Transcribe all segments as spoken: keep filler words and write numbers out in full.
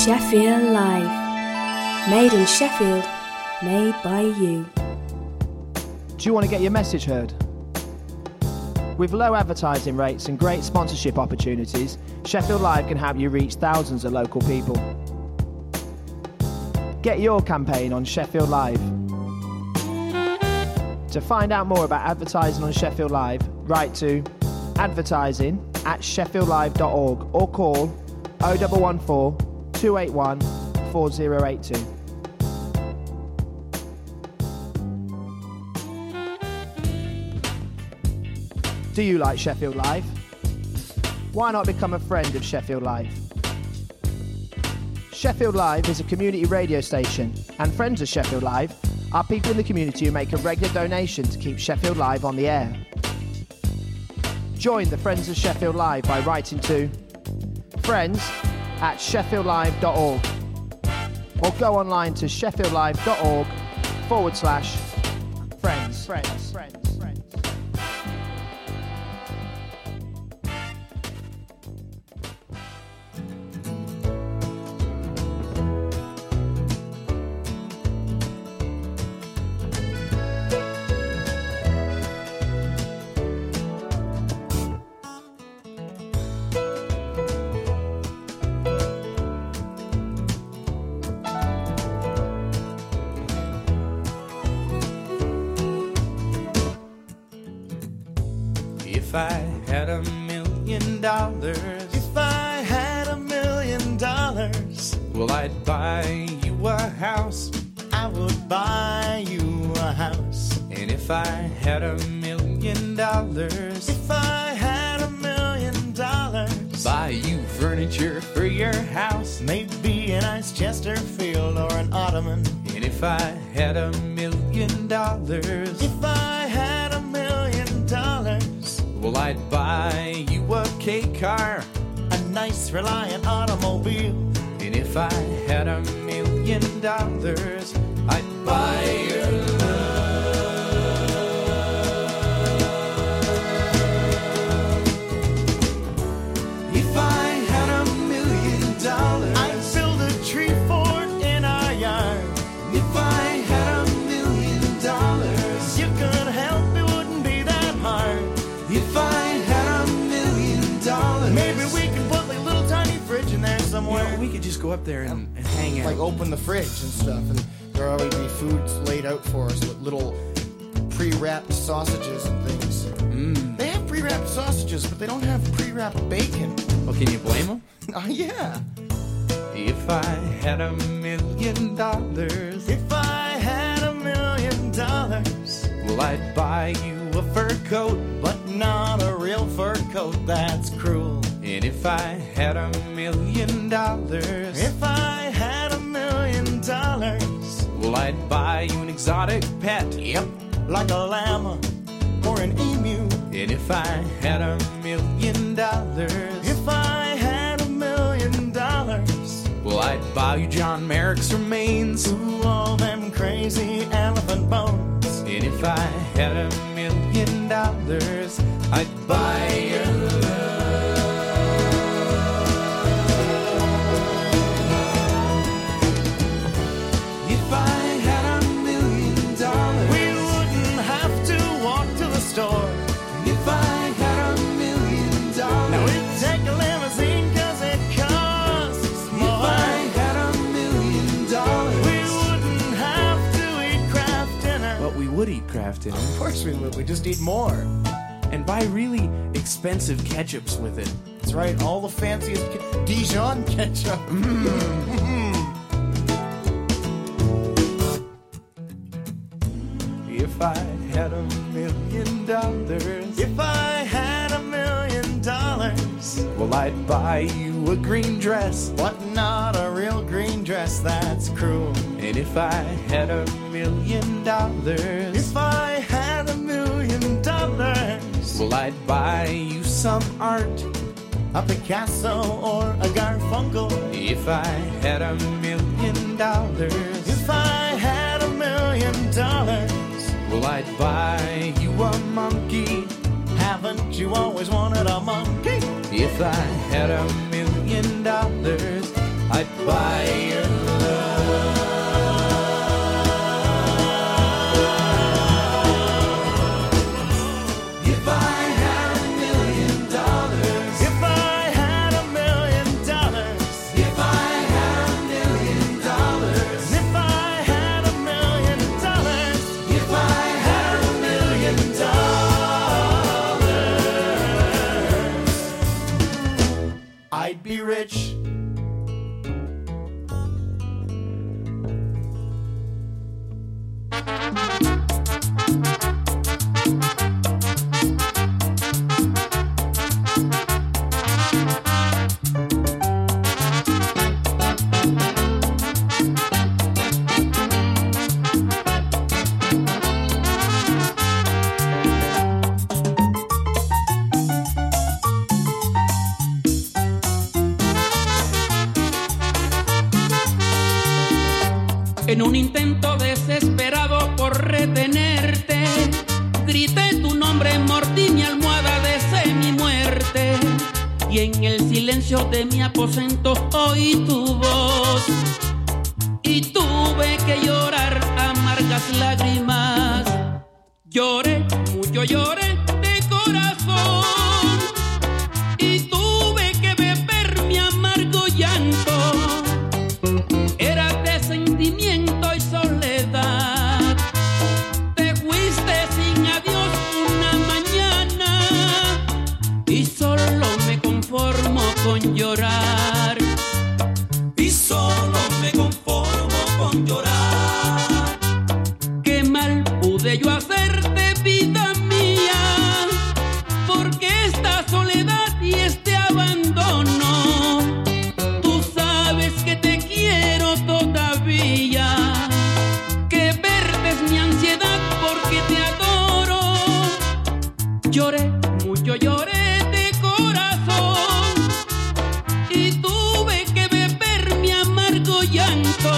Sheffield Live. Made in Sheffield, made by you. Do you want to get your message heard? With low advertising rates and great sponsorship opportunities, Sheffield Live can help you reach thousands of local people. Get your campaign on Sheffield Live. To find out more about advertising on Sheffield Live, write to advertising at sheffield live dot org or call oh one one four, two eight one, four oh eight two. Do you like Sheffield Live? Why not become a friend of Sheffield Live? Sheffield Live is a community radio station, and friends of Sheffield Live are people in the community who make a regular donation to keep Sheffield Live on the air. Join the Friends of Sheffield Live by writing to friends at sheffield live dot org or go online to sheffield live dot org forward slash friends. Friends. Friends. If I had a million dollars, if I had a million dollars, well, I'd buy you a house. I would buy you a house. And if I had a million dollars, if I had a million dollars, buy you furniture for your house. Maybe a nice Chesterfield or an ottoman. And if I had a million dollars, if I had a million dollars, well, I'd buy you a K car, a nice Reliant automobile. And if I had a million dollars, I'd buy your love. If I had a million dollars, I'd build a tree fort in our yard. If I had a million dollars, you could help, it wouldn't be that hard. If I had a million dollars, maybe we could put like a little tiny fridge in there somewhere. You know, we could just go up there and, and hang out. Like open the fridge and stuff, and there'll always be foods laid out for us with little pre-wrapped sausages and things. Mm. They have pre-wrapped sausages, but they don't have pre-wrapped bacon. Well, can you blame them? Oh, yeah. If I had a million dollars, if I had a million dollars, well, I'd buy you a fur coat, but not a real fur coat, that's cruel. And if I had a million dollars, if I had a million dollars, well, I'd buy you an exotic pet. Yep, like a llama or an emu. And if I had a million dollars, if I had a million dollars, well, I'd buy you John Merrick's remains. Ooh, all them crazy elephant bones. And if I had a million dollars, I'd buy your love. If I had a million dollars, we wouldn't have to walk to the store. If I had a million dollars, now we'd take a limousine cause it costs more. If I had a million dollars, we wouldn't have to eat Kraft dinner. But we would eat Kraft dinner. Of course we would. We just eat more. And buy really expensive ketchups with it. That's right. All the fanciest ke- Dijon ketchup. Mm. If I had a million dollars, if I had a million dollars, well, I'd buy you a green dress, but not a real green dress, that's cruel. And if I had a million dollars, if I had a million dollars, well, I'd buy you some art, a Picasso or a Garfunkel. If I had a million dollars, if I had a million dollars, well, I'd buy you a monkey. Haven't you always wanted a monkey? If I had a million dollars, I'd buy rich. En un intento desesperado por retenerte, grité tu nombre, mordí mi almohada, deseé mi muerte. Y en el silencio de mi aposento oí tu voz y tuve que llorar amargas lágrimas. Lloré, mucho lloré de corazón y tuve que beber mi amargo llanto. Era de sentimiento y soledad. Te fuiste sin adiós una mañana y solo me conformo con llorar. Y solo me conformo con llorar. Qué mal pude yo hacerte, vida mía, porque esta soledad y este abandono. Tú sabes que te quiero todavía, que verte es mi ansiedad porque te adoro. Lloré, mucho lloré de corazón y tuve que beber mi amargo llanto.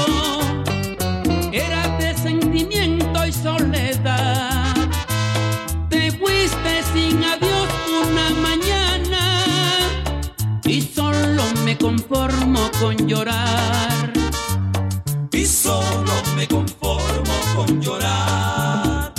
Era de sentimiento y soledad. Te fuiste sin adiós una mañana y solo me conformo con llorar. Y solo me conformo con llorar.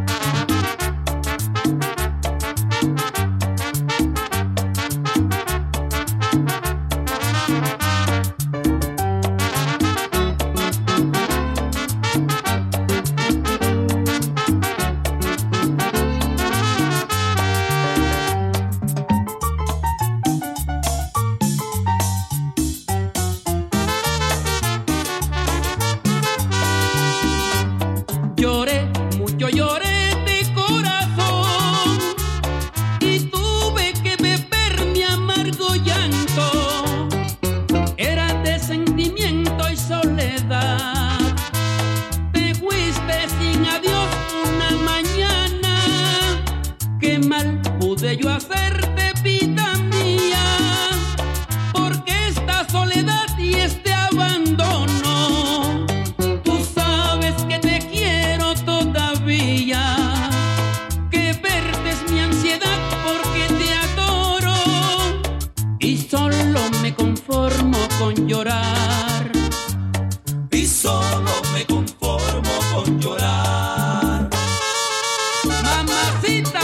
Lloré, mucho lloré de corazón y tuve que beber mi amargo llanto. Era de sentimiento y soledad. Te fuiste sin adiós una mañana. Qué mal pude yo hacerte, vida mía, porque esta soledad y este abandono. Tú sabes que te quiero todavía, que verte es mi ansiedad porque te adoro y solo me conformo con llorar. Y solo me conformo con llorar. Mamacita.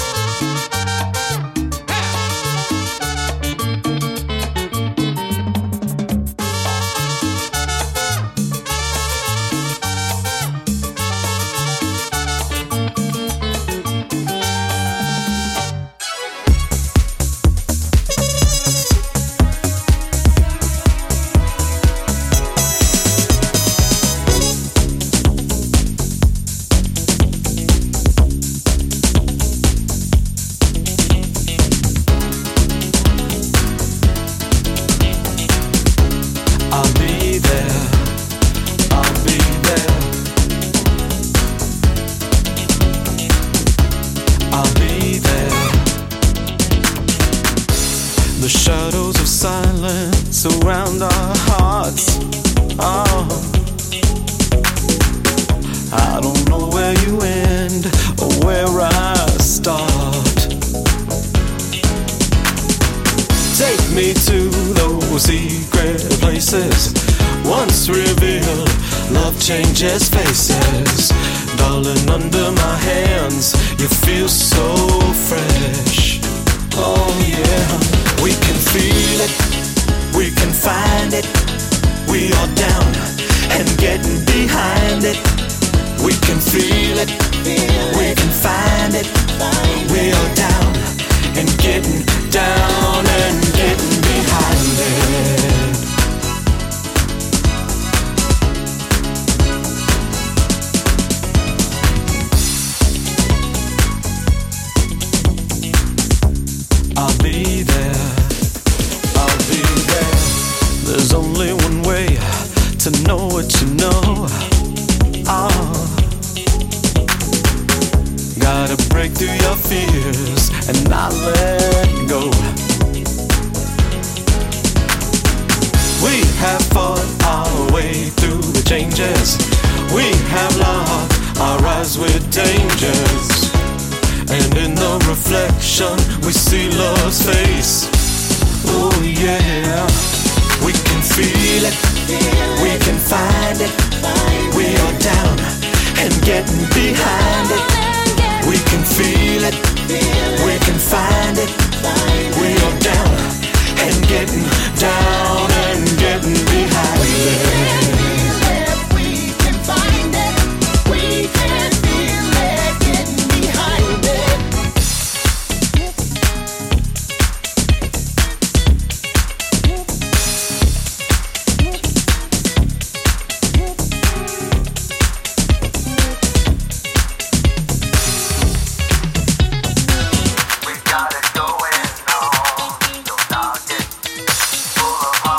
I'll be there, I'll be there. I'll be there. The shadows of silence surround our hearts. Oh, I don't know where you end or where I start. Take me to those secret places once revealed. Love changes faces. Darling, under my hands, you feel so fresh. Oh yeah, we can feel it, we can find it. We are down and getting behind it. We can feel it, we can find it. We are down and getting down and getting behind it. have fought our way through the changes. We have locked our eyes with dangers. And in the reflection we see love's face. Oh yeah, we can feel it, we can find it. We are down and getting behind it. We can feel it, we can find it. We are down and getting down and getting behind it. Full of heart.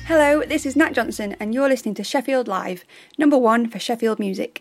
Hello, this is Nat Johnson and you're listening to Sheffield Live, number one for Sheffield music.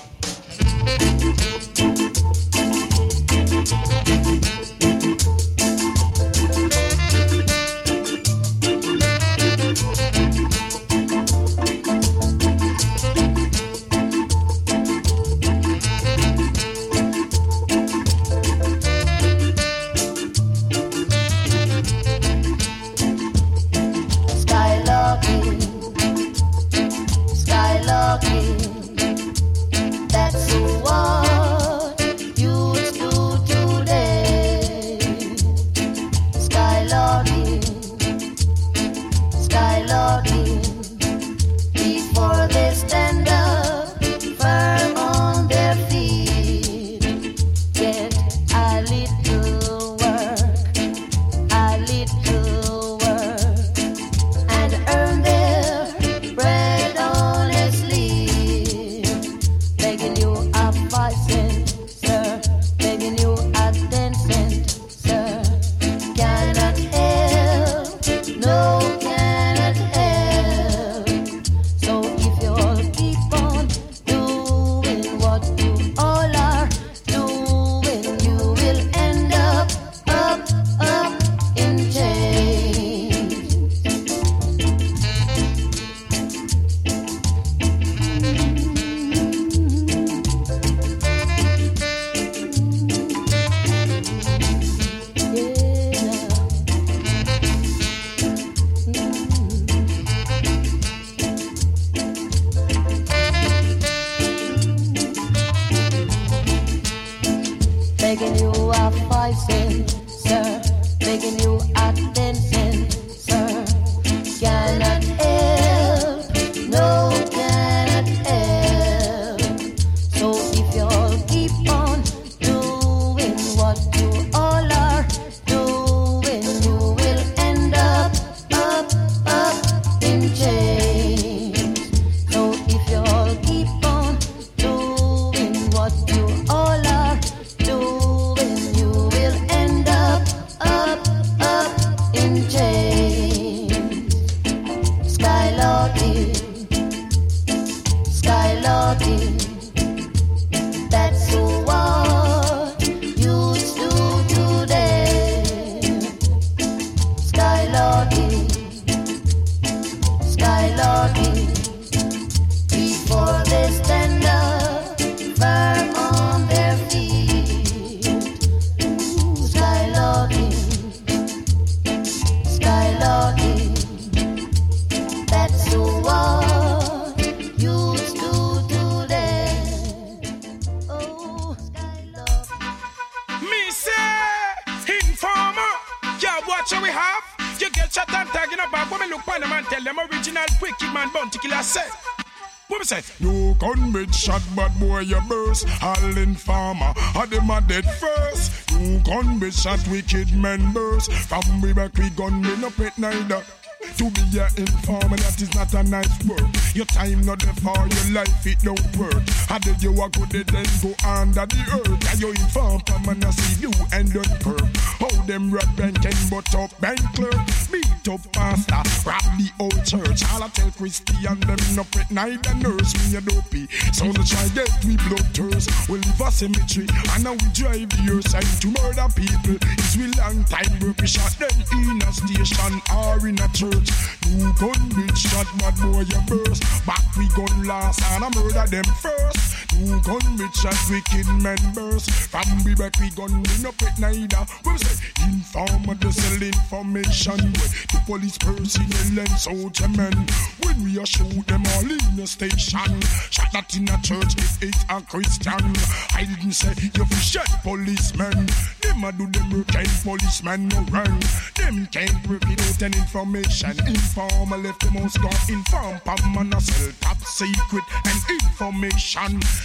Shot bad boy you burst, all in farmer, had them a dead first. You gun be shot wicked men burst. From we back we gun me no pet neither. To be your informer, that is not a nice word. Your time not there for your life, it don't work. How did you walk with it then go under the earth? And you inform from and I see you and don't perk. How them red bank and butt up bank clerk. Beat up pastor, rob the old church. All I tell Christian them no pet neither nurse me a dopey. So to try get we blood thirst. We leave a cemetery and now we drive the earth and to murder people. It's we long time we shot them in a station or in a church. You gun bitch shot bad boy you burst. Back we gun last and I murder them first. You gun bitch shot wicked men burst. From we back we gun we no pet neither. We say informer to sell information. The police personnel and soldier men. When we a shoot them all in the station. Shot that in a church if it's a Christian. I didn't say you fi shot policemen. Them a do them work and policemen no run. Them can't work without an information. Informer left the most gun inform Pam and a sell top secret and information.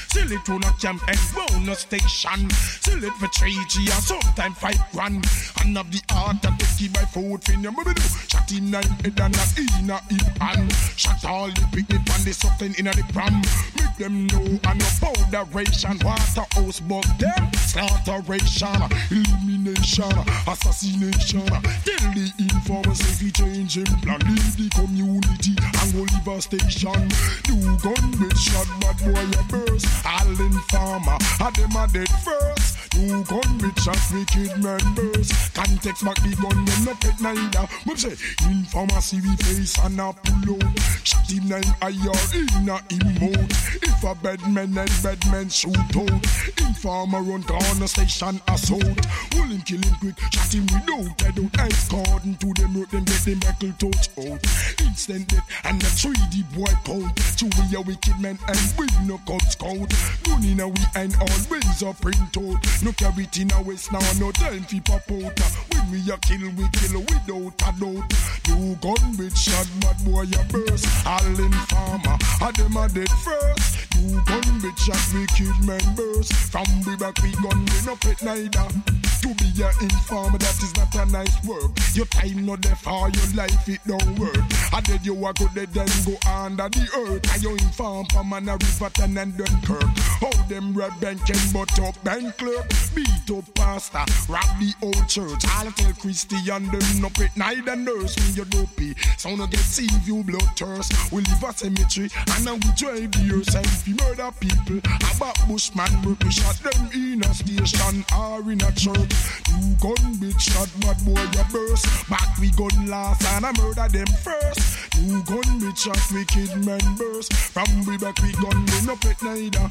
Sell it to no camp and bonus station. Sell it for three G or sometime five grand. And have the art that take by food fin your mother do. Shot in nine head and not in a hip hand. Shot all the picnic and the something in a the pram. Make them know and no powderation. Waterhouse bug them. Slaughteration, elimination, assassination. Tell the informers if he change him plan. Leave the community and go leave a station. New gun with shot, bad boy a burst. All informer, had them a dead first. New gun with shot, wicked members. Context back the gun, them no pet neither. We say, informer see we face and a pull out. Shot him nine I R in a emote. If a bad man and bad men shoot out. Informer run corner station assault. Hold him, kill him quick, shot him without head out. Ice cordon to them, root them, get them buckle touch out. Instant death and the three D boy count. Two we a wicked men and we no cub scout. Gun in a we and always a print out. No carry it in a waist now, no time fi pop out. When we a kill, we kill without a doubt. New gun with shot, bad boy a burst. All informer, a them a dead first. New gun with shot, wicked members. From we back we gun, we no pet neither. To be a informer, that is not a nice work. Your time not there for your life, it don't work. I did you a good day, then go under the earth. And you inform for man a Riverton and Dunkirk. How them red bank and butt up bank clerk. Beat up pastor, rob the old church. I'll tell Christian them no pet neither nurse. When you dopey, so no get see you blood thirst. We leave a cemetery and now we drive the earth. And if you murder people, about bushman work, we shot them in a station or in a church. You gun bitch shot, bad boy you burst. Back we gun last and I murder them first. You gun bitch shot, wicked members. From we back we gun, we no pet neither.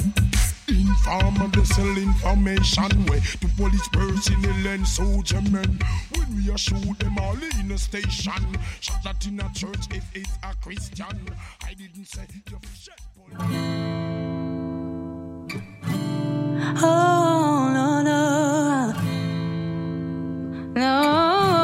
Informer they sell information way to police personnel and soldier men. When we are shoot them all in a station. Shot that in a church if it's a Christian. I didn't say you shit boy. Oh no no no.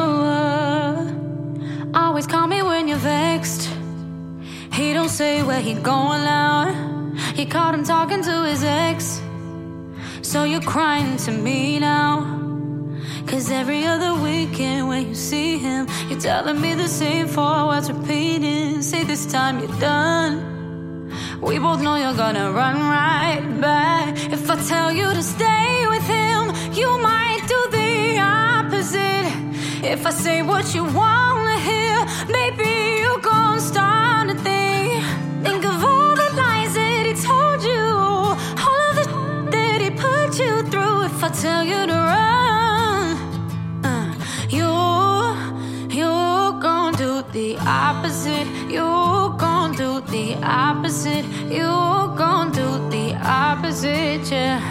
Always call me when you're vexed. He don't say where he going loud. He caught him talking to his ex. So you're crying to me now. Cause every other weekend when you see him, you're telling me the same four words repeating. Say this time you're done. We both know you're gonna run right back. If I tell you to stay with him, you might do the opposite. If I say what you wanna hear, maybe you're gonna start to think. Think of all the lies that he told you, all of the that he put you through. If I tell you to run, uh, you, you're gonna do the opposite. You're gonna do the opposite. You're gonna do the opposite, yeah.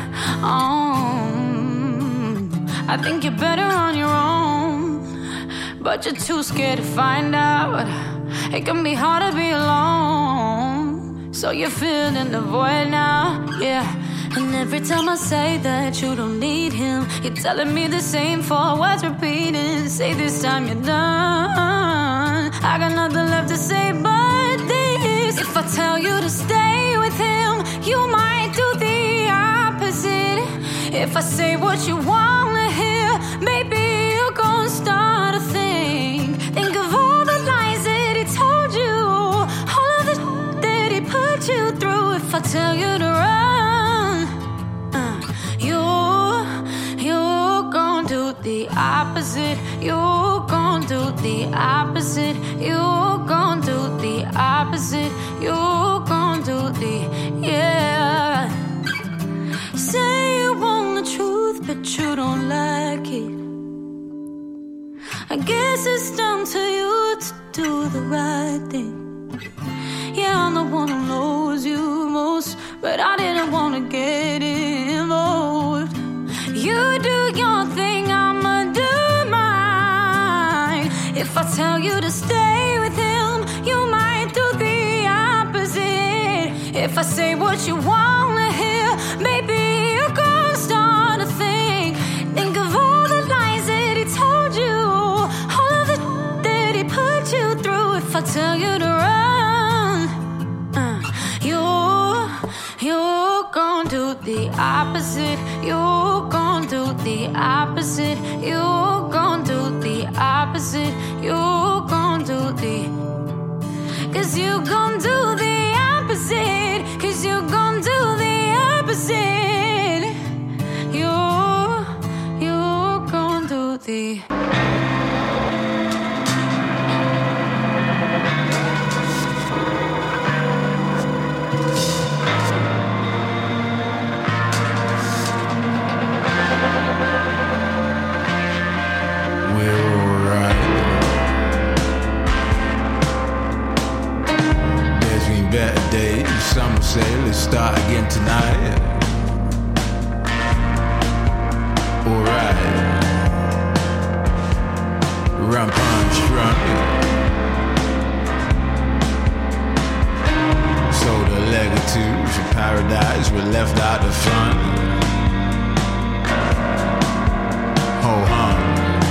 Um, I think you're better on your own, but you're too scared to find out. It can be hard to be alone, so you're filling the void now, yeah. And every time I say that you don't need him, you're telling me the same four words repeating. Say this time you're done. I got nothing left to say but this. If I tell you to stay with him, you might do the opposite. If I say what you wanna hear, maybe you're gonna start to think. Think of all the lies that he told you, all of the that he put you through. If I tell you to run, uh, you're, you're gonna do the opposite. You're gonna do the opposite. You're gonna do the opposite. You're gonna do the, yeah. Say you want the truth, but you don't like it. I guess it's down to you to do the right thing. Yeah, I'm the one who knows you most, but I didn't want to get involved. You do your thing, I'ma do mine. If I tell you to stay with him, you might do the opposite. If I say what you wanna hear, maybe you're gonna start to think. Think of all the lies that he told you, all of the that he put you through. If I tell you to run, uh, you're, you're gonna do the opposite. You gon' do the opposite. You gon' do the opposite. You gon' do the. Cause you gon' do the opposite. Cause you gon' do the opposite. You, you gon' do the. Better days, some say let's start again tonight. Alright, rum punch drunk. Sold a leg or two for paradise, we left out the front. Ho hum.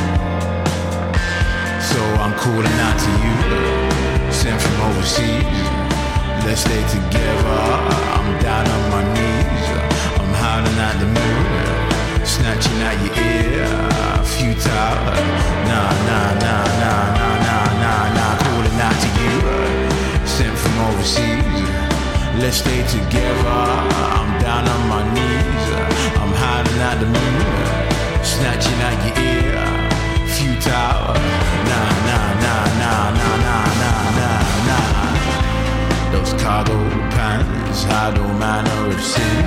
So I'm calling out to you, sent from overseas. Let's stay together, I'm down on my knees. I'm howling at the moon, snatching at your ear. Futile, nah, nah, nah, nah, nah, nah, nah, nah. Calling out to you, sent from overseas. Let's stay together, I'm down on my knees. I'm howling at the moon, snatching at your ear. Futile, nah, nah, nah, nah, nah, nah, nah, nah, nah. Those cargo pants hide all manner of sin.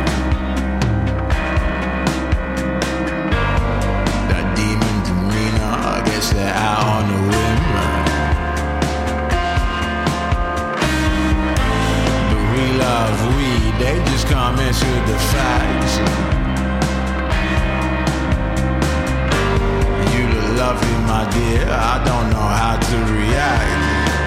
That demon demeanor, I guess they're out on the whim. But we love weed, they just can't mess with the facts. You look lovely, my dear, I don't know how to react.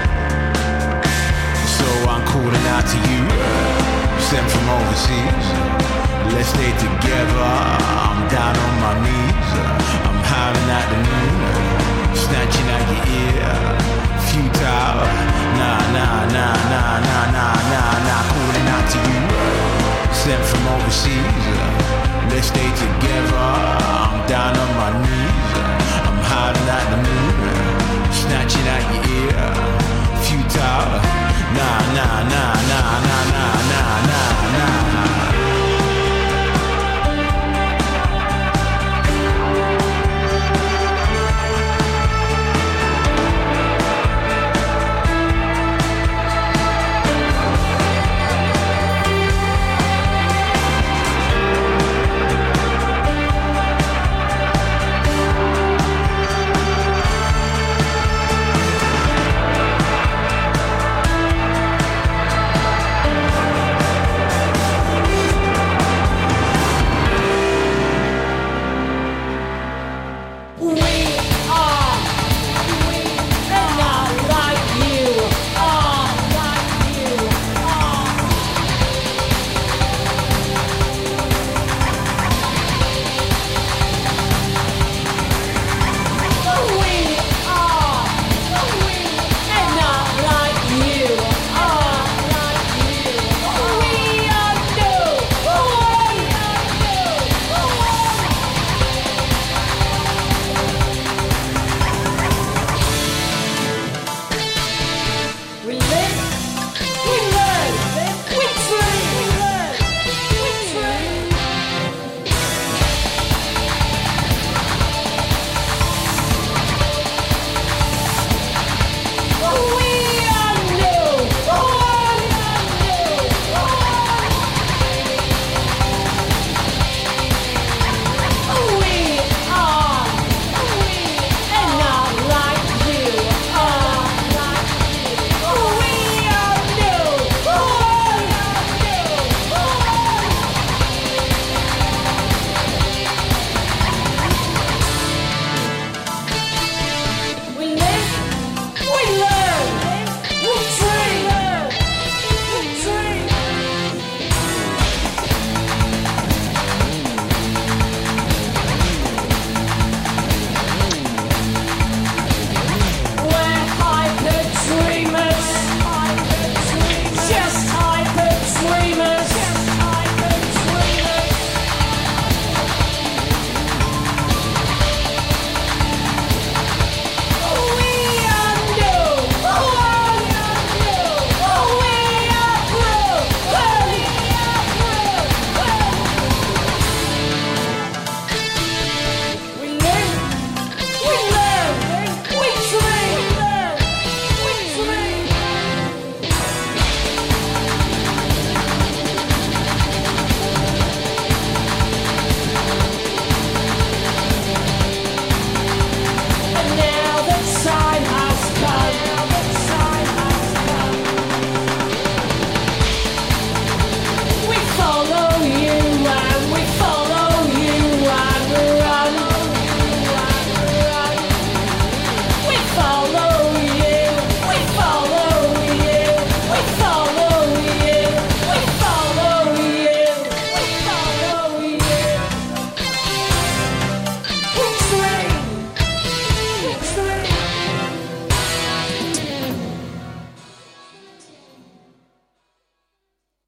So I'm calling out to you, sent from overseas. Let's stay together, I'm down on my knees. I'm howling at the moon, snatching at your ear. Futile, nah, nah, nah, nah, nah, nah, nah, nah. Calling out to you, sent from overseas. Let's stay together, I'm down on my knees. I'm howling at the moon, snatching at your ear. Futile. Nah, nah, nah, nah, nah, nah, nah, nah, nah.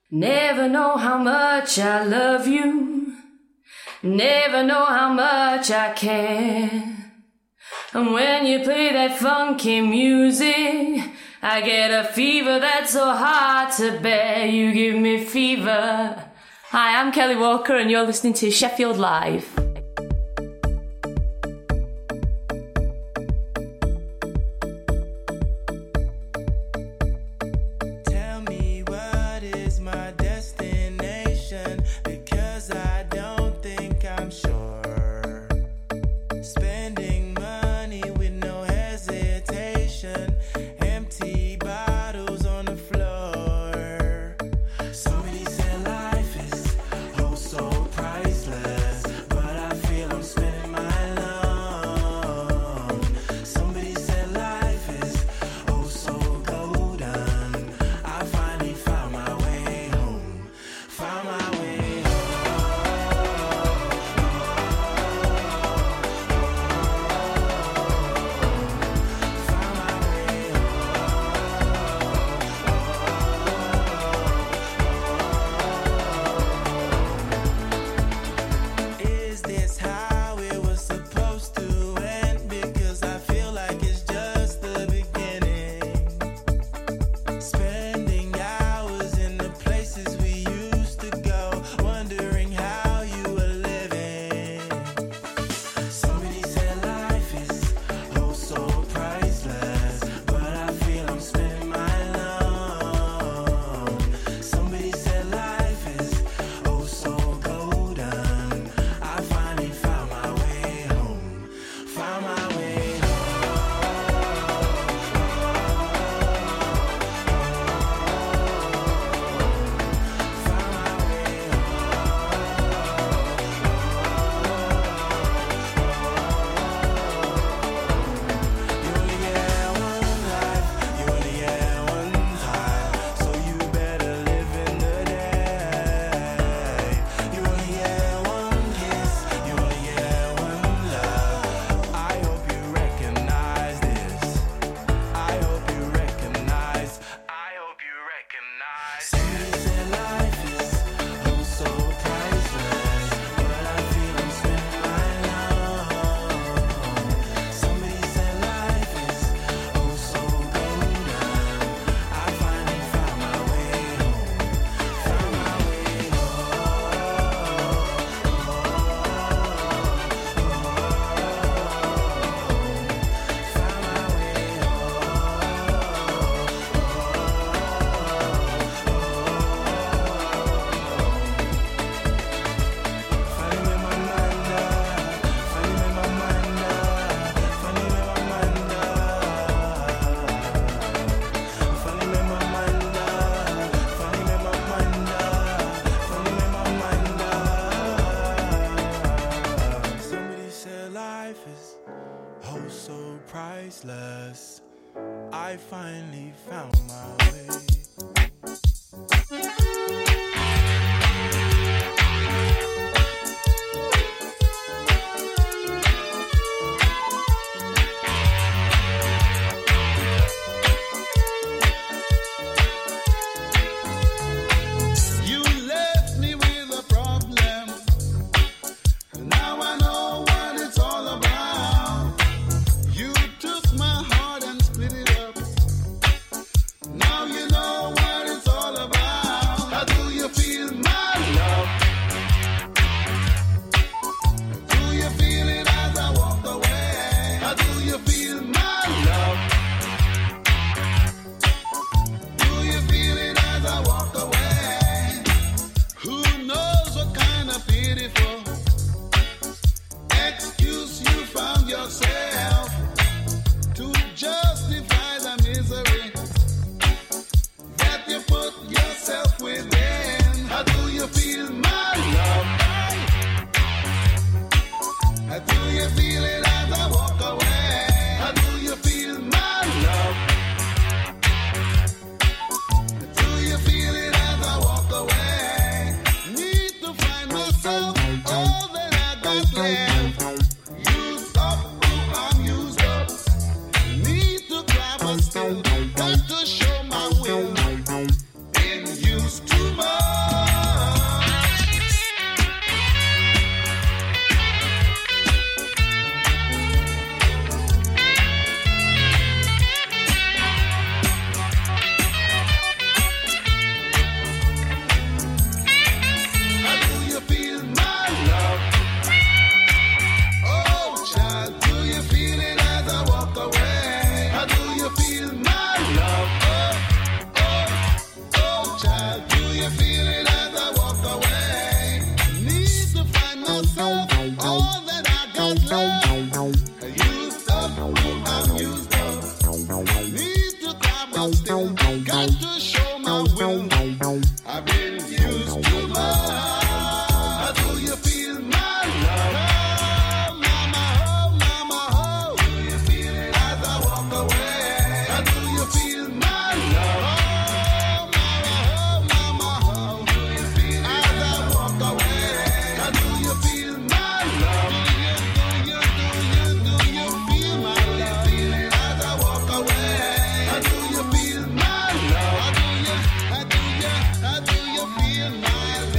Never know how much I love you. Never know how much I care. And when you play that funky music, I get a fever that's so hard to bear. You give me fever. Hi, I'm Kelly Walker and you're listening to Sheffield Live. I finally found my way. You know I still got to show my will. I've been used to love. Do you feel my love? Oh, mama, oh, mama, oh. Do you feel it as I walk away? Do you feel my love? Oh, mama, oh, mama, oh. Do you feel it as I walk away? Do you feel my love? Do you, do you, do you feel my love? Do you feel it as I walk away? Do you feel my love? Do you, do you, do you feel my love?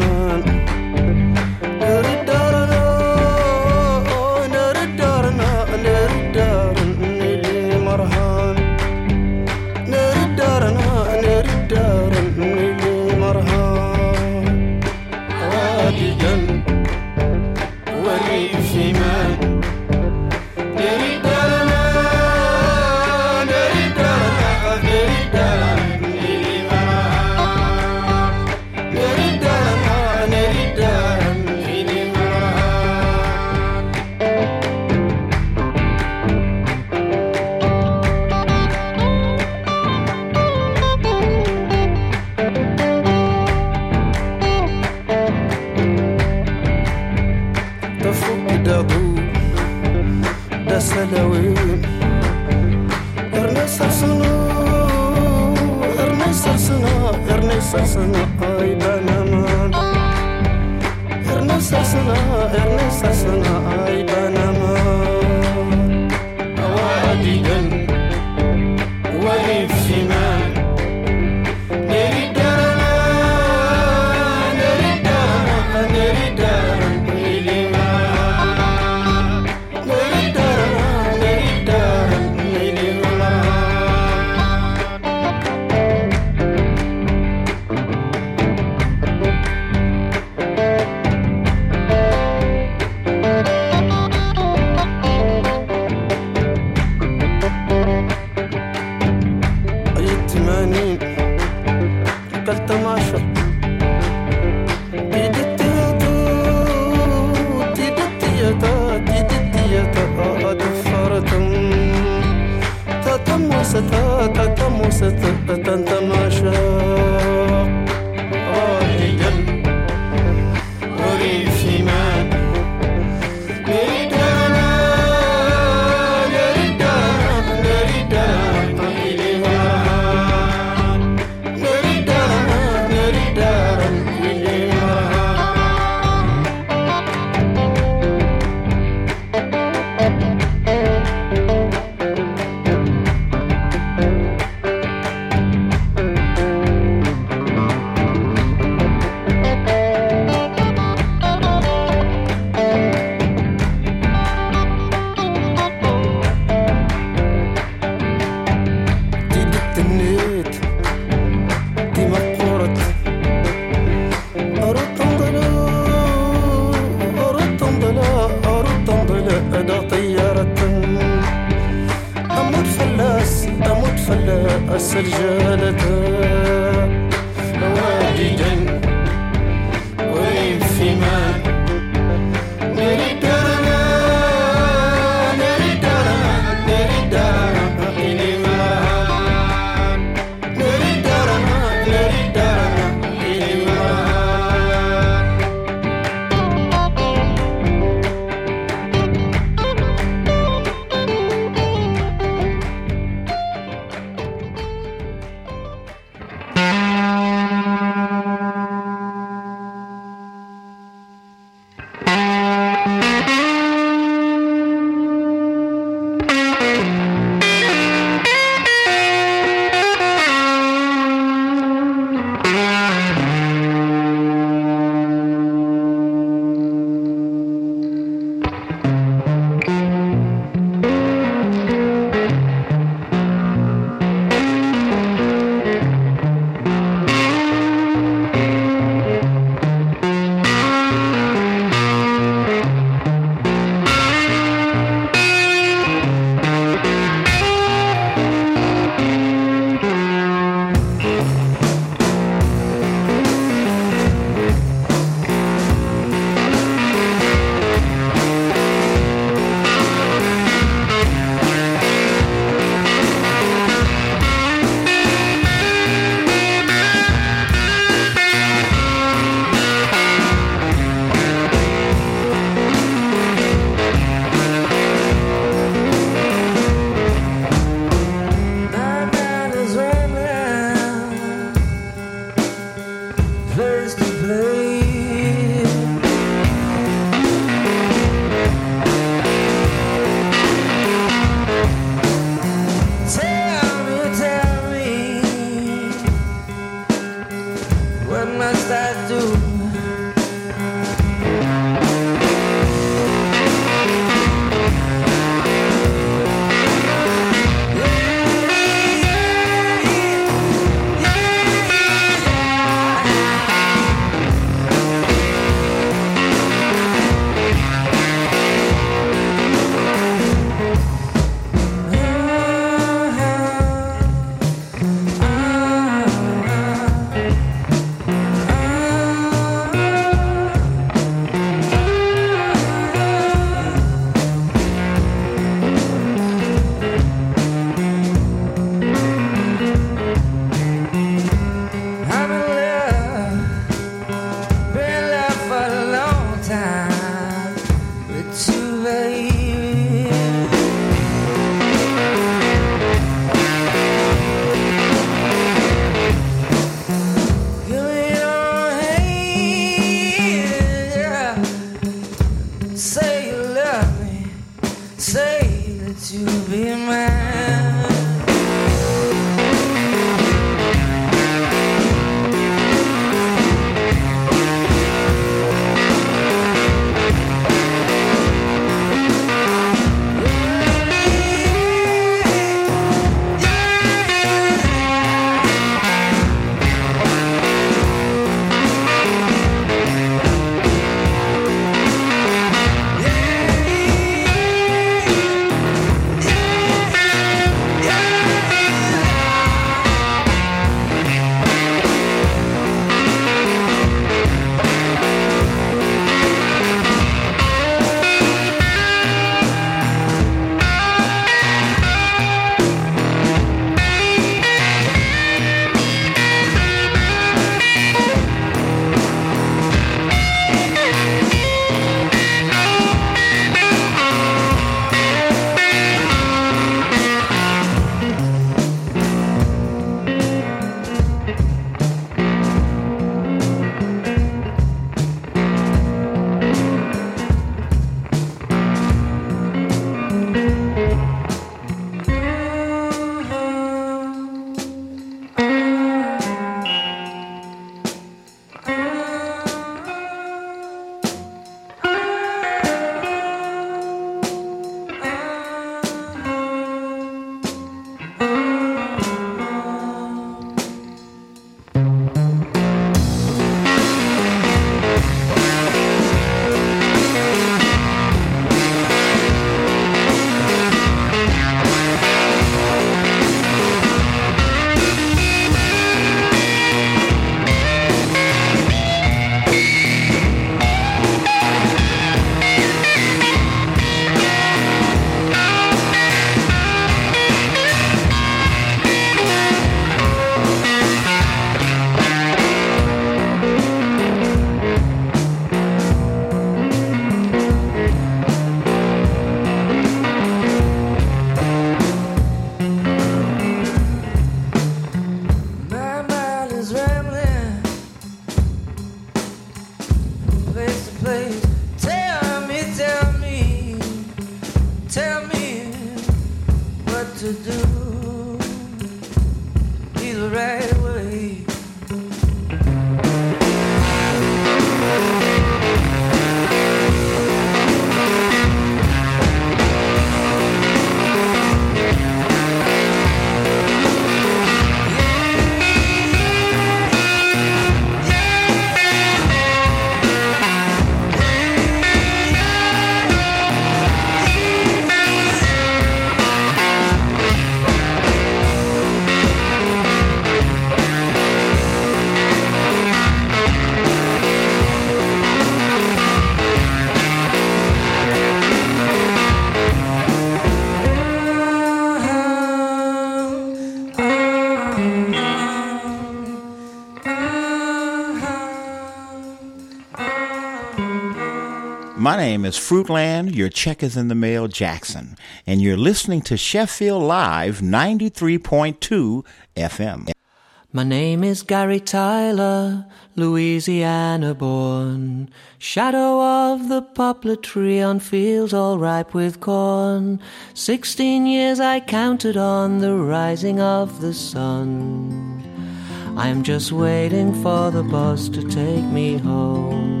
My name is Fruitland, your check is in the mail, Jackson, and you're listening to Sheffield Live ninety-three point two F M. My name is Gary Tyler, Louisiana born, shadow of the poplar tree on fields all ripe with corn. Sixteen years I counted on the rising of the sun. I'm just waiting for the bus to take me home.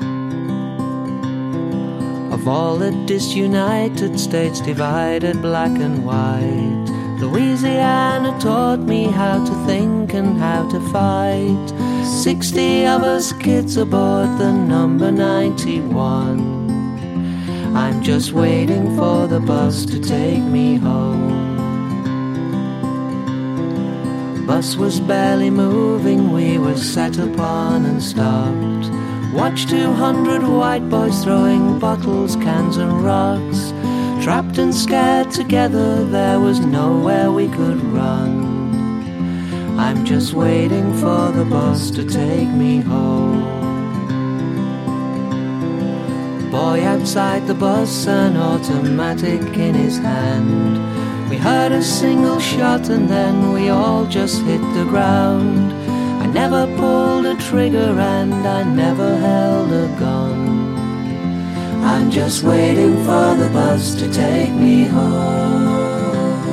Of all the disunited states divided black and white, Louisiana taught me how to think and how to fight. Sixty of us kids aboard the number ninety-one. I'm just waiting for the bus to take me home. Bus was barely moving, we were set upon and stopped. Watched two hundred white boys throwing bottles, cans and rocks. Trapped and scared together, there was nowhere we could run. I'm just waiting for the bus to take me home. Boy outside the bus, an automatic in his hand. We heard a single shot and then we all just hit the ground. I never pulled a trigger and I never held a gun. I'm just waiting for the bus to take me home.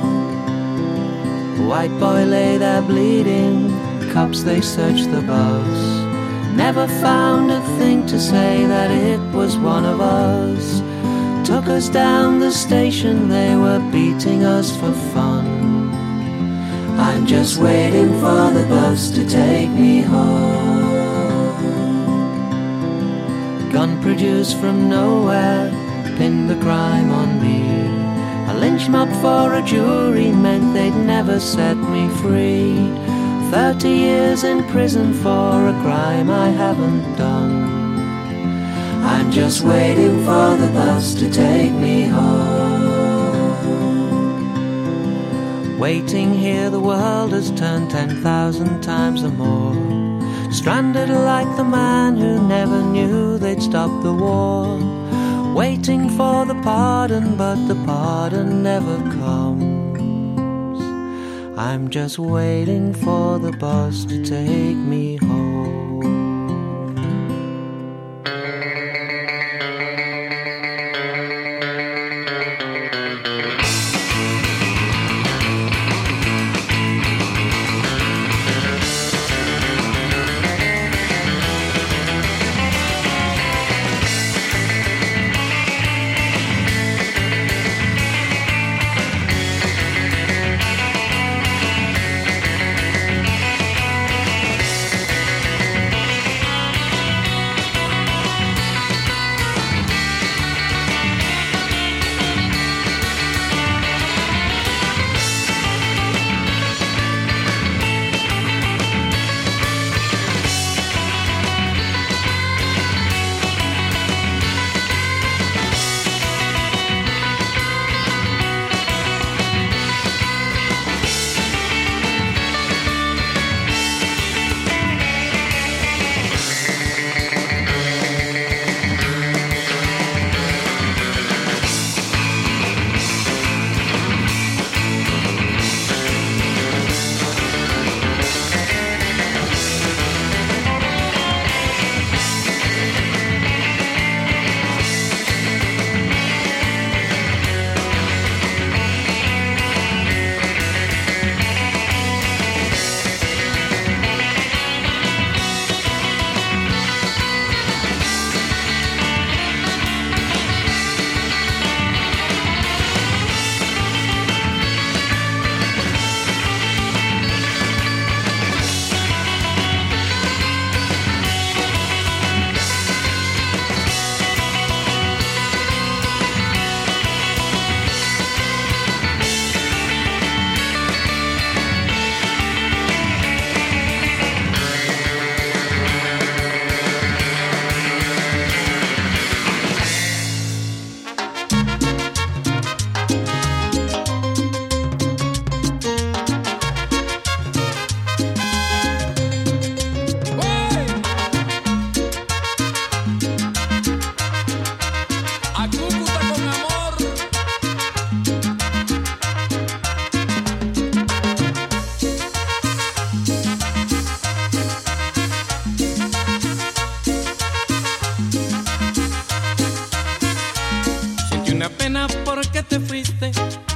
A white boy lay there bleeding, cops they searched the bus. Never found a thing to say that it was one of us. Took us down the station, they were beating us for fun. I'm just waiting for the bus to take me home. Gun produced from nowhere, pinned the crime on me. A lynch mob for a jury meant they'd never set me free. Thirty years in prison for a crime I haven't done. I'm just waiting for the bus to take me home. Waiting here the world has turned ten thousand times or more. Stranded like the man who never knew they'd stop the war. Waiting for the pardon, but the pardon never comes. I'm just waiting for the bus to take me home.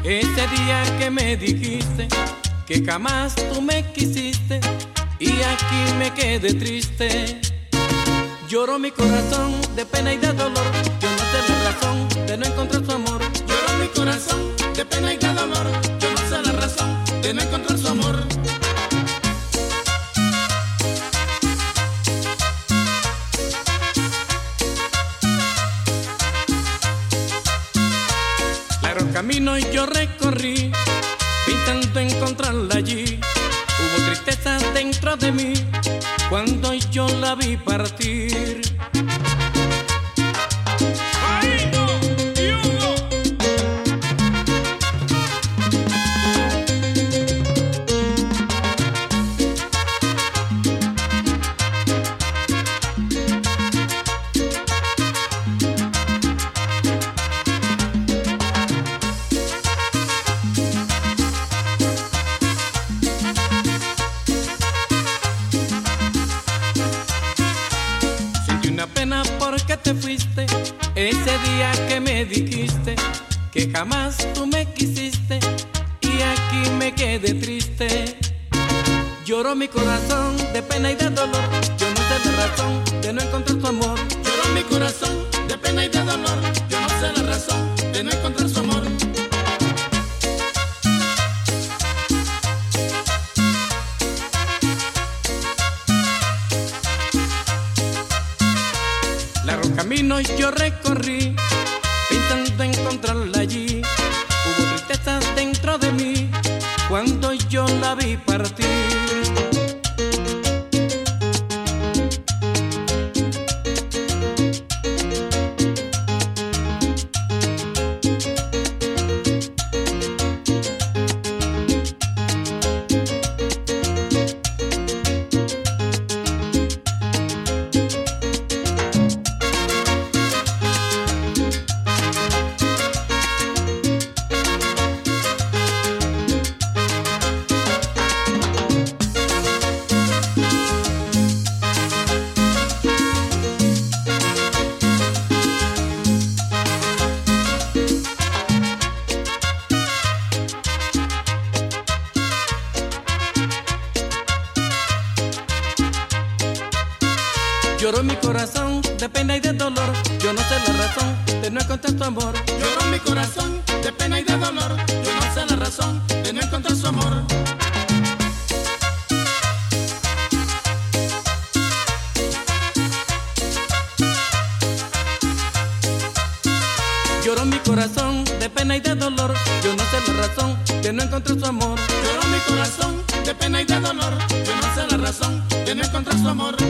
Ese día que me dijiste que jamás tú me quisiste y aquí me quedé triste. Lloró mi corazón de pena y de dolor. Yo no sé la razón de no encontrar su amor. Lloró mi corazón de pena y de dolor. Yo no sé la razón de no encontrar su amor. Largo camino yo recorrí intentando encontrarla allí. Hubo tristeza dentro de mí cuando yo la vi partir. Te fuiste ese día que me dijiste que jamás tú me quisiste y aquí me quedé triste. Lloró mi corazón de pena y de dolor. Yo no sé la razón de no encontrar su amor. Lloró mi corazón de pena y de dolor. Yo no sé la razón de no encontrar su amor. Largo camino yo recorrí intentando encontrarla allí. Hubo tristeza dentro de mí cuando yo la vi partir. Lloró mi corazón de pena y de dolor. Yo no sé la razón de no encontrar tu amor. Lloró mi corazón de pena y de dolor. Yo no sé la razón de no encontrar su amor. Lloró mi corazón de pena y de dolor. Yo no sé la razón de no encontrar su amor. Lloró mi corazón de pena y de dolor. Yo no sé la razón de no encontrar su amor.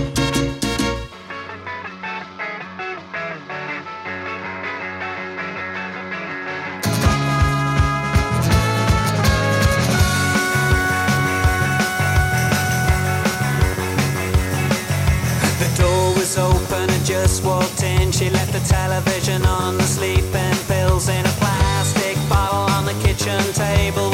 Open and just walked in. She left the television on, the sleeping pills in a plastic bottle on the kitchen table.